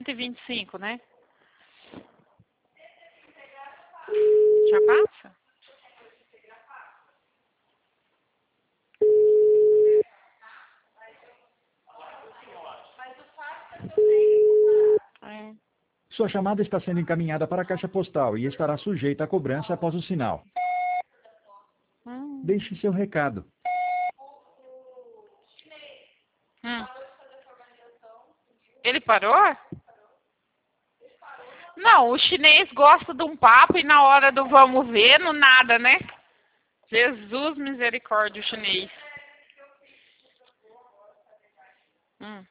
125, né? Já passa? É. Sua chamada está sendo encaminhada para a caixa postal e estará sujeita a cobrança após o sinal. Hum. Deixe seu recado. Ele parou? Não, o chinês gosta de um papo e na hora do vamos ver, no nada, né? Jesus misericórdia, o chinês.